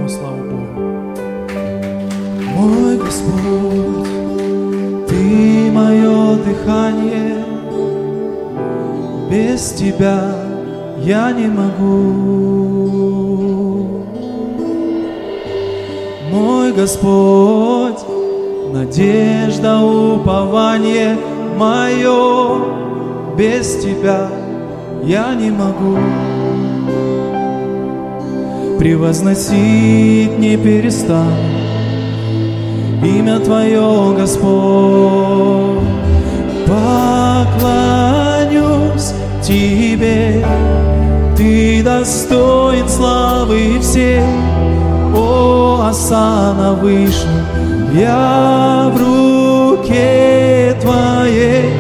во славу Богу. Мой Господь, Ты мое дыхание, без Тебя я не могу. Мой Господь, надежда, упование мое, без Тебя я не могу. Превозносить не перестану имя Твое, Господь. Поклонюсь Тебе, Ты достоин славы всей. О, осанна вышла, я в руке Твоей.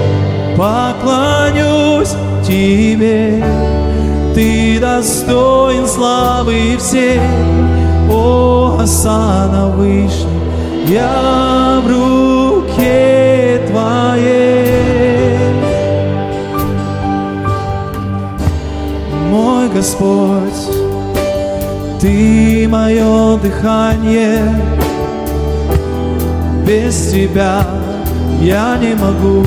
Поклонюсь Тебе, Ты достоин славы всей. О, осанна вышла, я в руке Твоей. Мой Господь, Ты мое дыхание, без Тебя я не могу.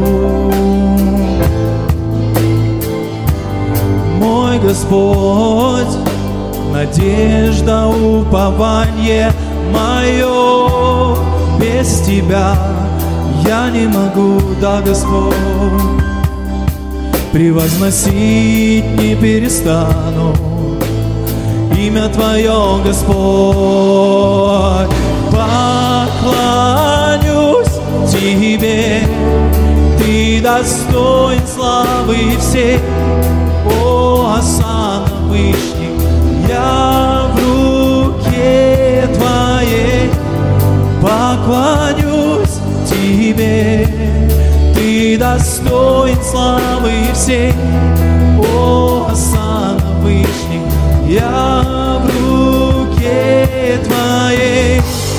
Мой Господь, надежда, упование мое, без Тебя я не могу, да, Господь. Превозносить не перестану имя Твое, Господь. Поклонюсь Тебе, Ты достоин славы всей. О, осанна вышних, я в руке Твоей. Поклонюсь Тебе, Ты достоин славы всей. О, осанна вышних, я в руке Твоей.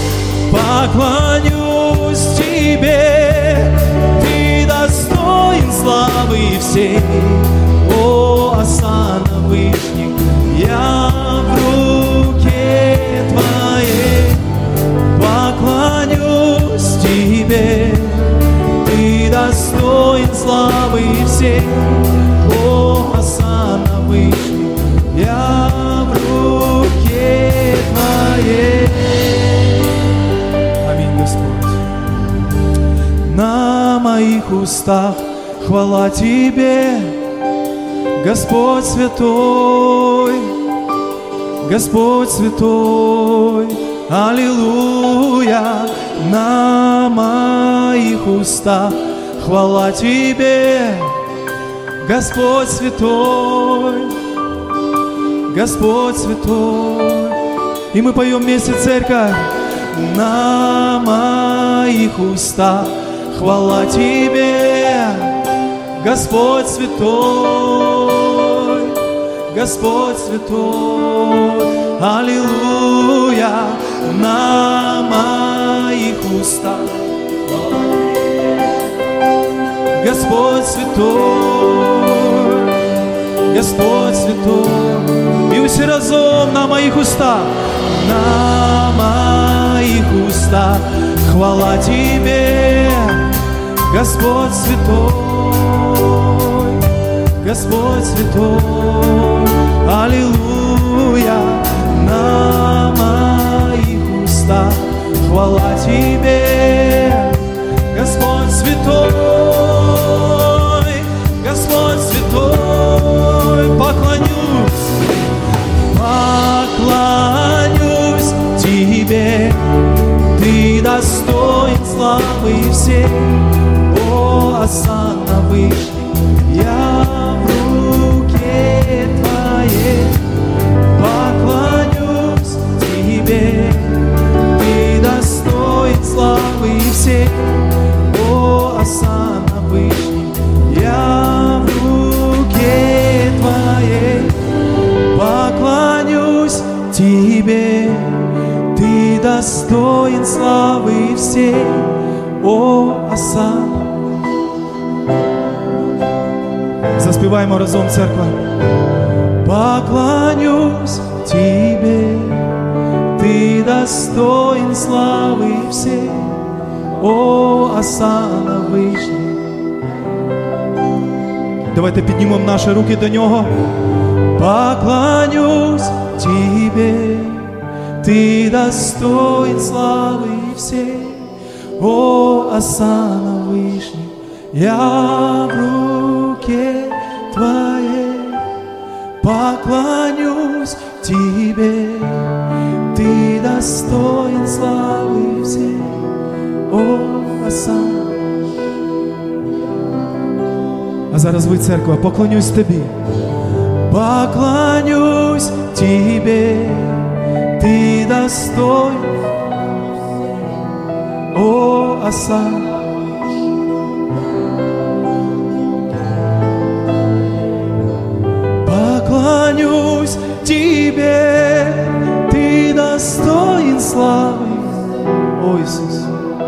Поклонюсь Тебе, Ты достоин славы всей. О, осанна вышних, я в руке Твоей. Поклонюсь Тебе, Ты достоин славы всей. О, осанна вышних, я в руке Твоей. Аминь, Господь. На моих устах хвала Тебе, Господь святой, Господь святой, аллилуйя. На моих устах хвала Тебе, Господь святой, Господь святой. И мы поем вместе, церковь. На моих устах хвала Тебе, Господь святой, Господь святой, аллилуйя. На моих устах Господь святой, Господь святой. И все разом на моих устах, на моих устах хвала Тебе, Господь святой, Господь святой, аллилуйя. На моих устах хвала Тебе, Господь святой, Господь святой. Поклонюсь, поклонюсь Тебе, Ты достоин славы всей. О, осанна вышних, я в руке Твоей. Поклонюсь Тебе, Ты достоин славы всей. О, осанна вышних, я в руке Твоей. Поклонюсь Тебе, Ты достоин славы всей. О, осанна. Заспіваємо разом, церква. Поклонюсь Тебе, Ты достоин славы всей, о Осанна Вышний. Давайте піднімемо наші руки до Нього. Поклонюсь Тебе, Ты достоин славы всей, о Осанна Вышний. Я в руке Твоей поклонюсь Тебе, Ты достоин славы всей, о Осанна. А зараз ви, церква, поклонюсь Тобі. Поклонюсь Тебе, Ты достоин, о Осанна. Поклонюсь Тебе, Ты достоин славы, о Иисус.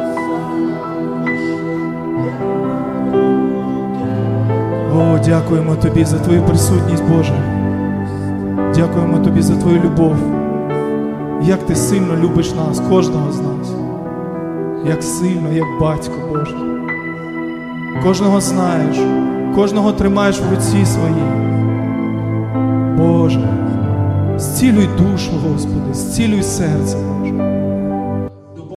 О, дякуємо Тобі за Твою присутність, Боже. Дякуємо Тобі за Твою любов. Як Ти сильно любиш нас, кожного з нас. Як сильно, як батько, Боже. Кожного знаєш, кожного тримаєш в руці своїй. Боже, зцілюй душу, Господи, зцілюй серце, Боже.